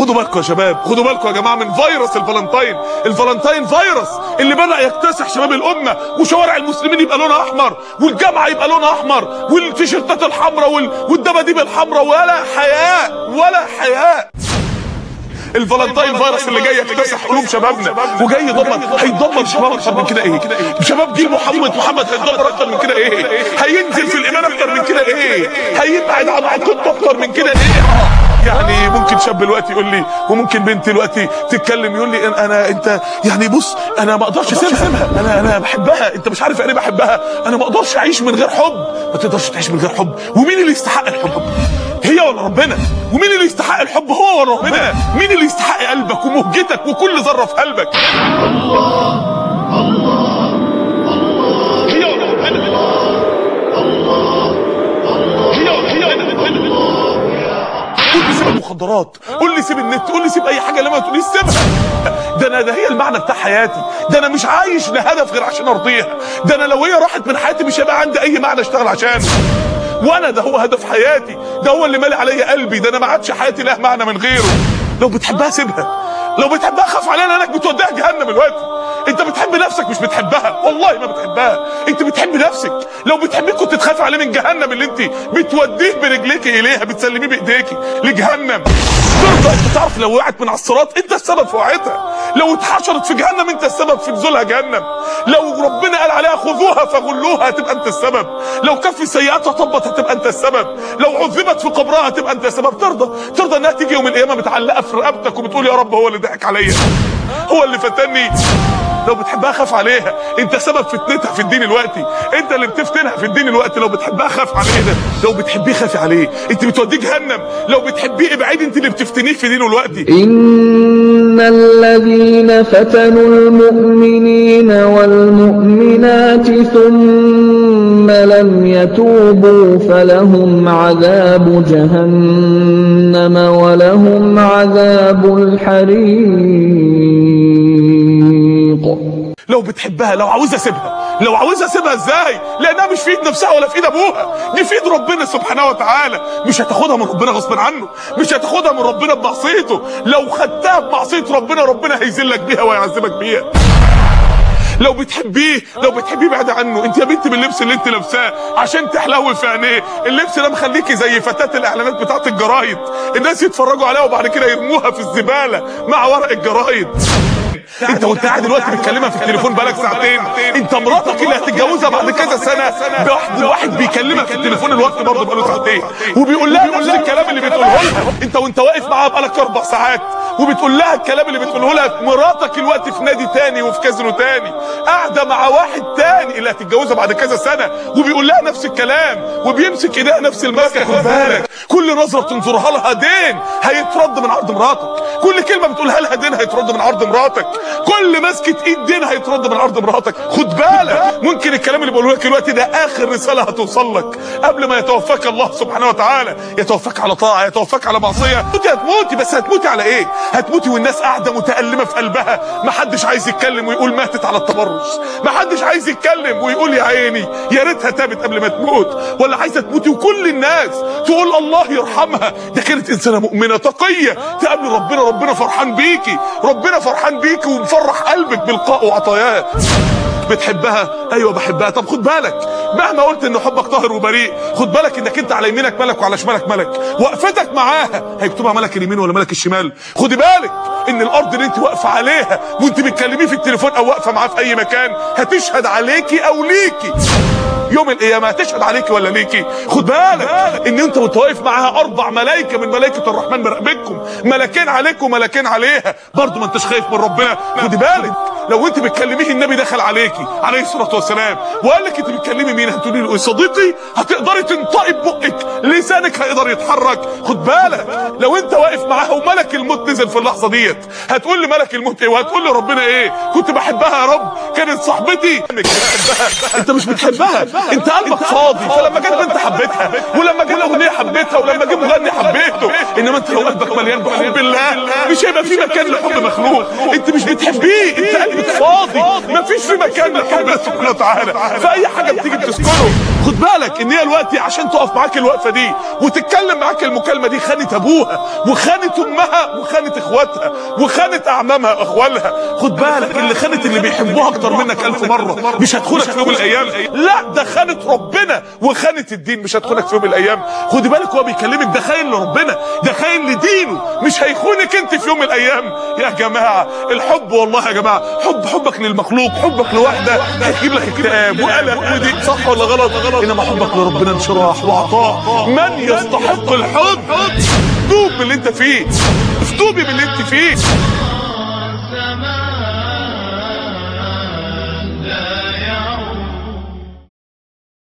خدوا بالكم يا شباب، خدوا بالكم يا جماعه من فيروس الفالنتين. الفالنتين فيروس اللي بدأ يكتسح شباب الامه، وشوارع المسلمين يبقى لونها احمر، والجامعه يبقى لونها احمر، والتيشيرتات الحمراء والدباديب الحمراء، ولا حياء ولا حياء. الفالنتين فيروس اللي جاي يكتسح قلوب شبابنا، وجاي هيدمر شباب اكتر من كده ايه؟ شباب جيل محمد هيتدمر اكتر من كده ايه؟ هينزل في الايمان اكتر من كده ايه؟ هيبعد عن عقيدته اكتر من كده ايه؟ يعني ممكن شاب دلوقتي يقول لي، وممكن بنت دلوقتي تتكلم يقول لي انت يعني بص انا ما اقدرش اسيبها، انا بحبها، انت مش عارف يعني ايه بحبها، انا ما اقدرش اعيش من غير حب. ما تقدرش تعيش من غير حب. ومين اللي يستحق الحب؟ هي ولا ربنا؟ ومين اللي يستحق الحب؟ هو ولا ربنا؟ مين اللي يستحق قلبك ومهجتك وكل ذره في قلبك؟ الله الله الله. هي ولا ربنا؟ الله الله. هي ولا ربنا؟ قول لي سيب المخدرات، قول لي سيب النت، قول لي سيب اي حاجه، لما تقولي سيبها. ده هي المعنى بتاع حياتي، ده انا مش عايش لهدف غير عشان ارضيها، ده انا لو هي راحت من حياتي مش هيبقى عندي اي معنى اشتغل عشانه. وانا ده هو هدف حياتي، ده هو اللي مالي عليا قلبي، ده انا ما عادش حياتي لها معنى من غيره. لو بتحبها سيبها، لو بتحبها خاف عليها لانك بتوديها جهنم دلوقتي. انت بتحب نفسك مش بتحبها، والله ما بتحبها، انت بتحب نفسك. لو بتحبيه كنت تخاف عليه من جهنم اللي انت بتوديه برجليك اليها، بتسلميه بايديكي لجهنم. ترضى انت تعرف لو وقعت من على الصراط انت السبب في وقعتها، لو اتحشرت في جهنم انت السبب في نزولها جهنم، لو ربنا قال عليها خذوها فغلوها هتبقى انت السبب، لو كف سيئاتها طبت هتبقى انت السبب، لو عذبت في قبرها هتبقى انت السبب. ترضى انها تيجي يوم القيامه متعلقه في رقبتك وبتقول يا رب هو اللي ضحك عليا، هو اللي فتني. لو بتحبها خاف عليها، انت سبب فتنتها في الدين الوقتي، انت اللي بتفتنها في الدين الوقتي. لو بتحبها خاف عليه، ده لو بتحبيه خافي عليه، انت بتوديه جهنم. لو بتحبيه ابعدي، انت اللي بتفتنيه في دينه الوقتي. ان الذين فتنوا المؤمنين والمؤمنات ثم لم يتوبوا فلهم عذاب جهنم ولهم عذاب الحريق. لو بتحبها، لو عاوزها سيبها، لو عاوزها سيبها ازاي؟ لانها مش في ايد نفسها ولا في ايد ابوها، دي في ايد ربنا سبحانه وتعالى. مش هتاخدها من ربنا غصب عنه، مش هتاخدها من ربنا بمعصيته. لو خدتها بمعصيه ربنا هيذلك بيها ويعذبك بيها. لو بتحبيه بعد عنه. انت يا بنت باللبس اللي انت لابساه عشان تحلوي في عينيه، اللبس ده مخليكي زي فتاة الاعلانات بتاعت الجرايد، الناس يتفرجوا عليها وبعد كده يرموها في الزباله مع ورق الجرايد. انت وانت قاعد دلوقتي بتكلمها في التليفون بقالك ساعتين، انت مراتك اللي هتتجوزها بعد كذا سنه واحد بيكلمك في التليفون الوقت برضه بقاله ساعتين وبيقول لها نفس الكلام اللي بتقوله لها. انت وانت واقف معاها بقالك 4 ساعات وبتقول لها الكلام اللي بتقوله لها. مراتك الوقت في نادي تاني وفي كازينو تاني، قاعده مع واحد تاني اللي هتتجوزها بعد كذا سنه وبيقول لها نفس الكلام وبيمسك ايديها نفس المسكه. خد بالك، كل نظره بتنظرها لها دين هيترد من عرض مراتك، كل كلمه بتقولها لها دين هيترد من عرض مراتك، كل مسكه ايد دين هيترد من عرض مراتك. خد بالك، ممكن الكلام اللي بقوله لك دلوقتي ده اخر رساله هتوصل لك قبل ما يتوفاك الله سبحانه وتعالى. يتوفاك على طاعه، يتوفاك على معصيه. هتموتي، بس هتموتي على ايه؟ هتموتي والناس قاعده متألمه في قلبها، محدش عايز يتكلم ويقول ماتت على التبرج، محدش عايز يتكلم ويقول يا عيني يا ريتها تابت قبل ما تموت، ولا عايزه تموتي وكل الناس تقول الله يرحمها، ده كانت انسانه مؤمنه تقيه تقابل ربنا فرحان بيكي، ربنا فرحان بيكي ومفرح قلبك بلقاء وعطاياه. بتحبها؟ ايوه بحبها. طب خد بالك، مهما قلت ان حبك طاهر وبريء، خد بالك انك انت على يمينك ملك وعلى شمالك ملك، وقفتك معاها هيكتبها ملك اليمين ولا ملك الشمال. خدي بالك ان الارض اللي انت واقفه عليها وانت بتكلميه في التليفون او واقفه معاه في اي مكان هتشهد عليكي او ليكي يوم القيامه، هتشهد عليكي ولا ليكي. خد بالك ان انت وانت واقف معاها 4 ملائكه من ملائكه الرحمن مراقبينكم، ملكين عليكم وملكين عليها، برضه ما انتش خايف من ربنا. خدي بالك لو انت بتكلميه النبي دخل عليكي عليه الصلاه والسلام وقال لك انت بتكلمي مين، هتقولي له صديقي، هتقدري تنطقي ببقك، لسانك هيقدر يتحرك. خد بالك لو انت واقف معاها وملك الموت نزل في اللحظه ديت، هتقول لملك الموت ايه وهتقول لربنا ايه؟ كنت بحبها يا رب، كانت صاحبتي. انت مش بتحبها، انت قلبك فاضي، فلما جت بنت حبيتها، ولما جت اغنيه حبيتها، ولما جه مغني حبيته. انما انت لو قلبك مليان بحب الله مش هيبقى في مكان لحب مخلوق. انت مش بتحبيه، انت فاضي، مفيش في مكان لربنا سبحانه وتعالى، فاي حاجه بتيجي بتسكنه. خد بالك ان هي دلوقتي عشان تقف معاك الوقفه دي وتتكلم معاك المكالمه دي، خانت ابوها وخانت امها وخانت اخواتها وخانت اعمامها واخوالها. خد بالك اللي خانت اللي بيحبوها اكتر منك 1000 مره مش هتخونك في يوم من الايام، لا ده خانت ربنا وخانت الدين مش هتخونك في يوم من الايام. خدي بالك هو بيكلمك ده خاين لربنا، ده خاين لدينه، مش هيخونك انت في يوم من الايام. يا جماعه الحب والله يا جماعه، حبك للمخلوق، حبك لوحده هيجيب لك اكتئاب وقلق وضيق، صح ولا غلط؟ انما حبك لربنا انشراح وعطاء. من يستحق الحب فتوب باللي انت فيه، فتوبي باللي انت فيه.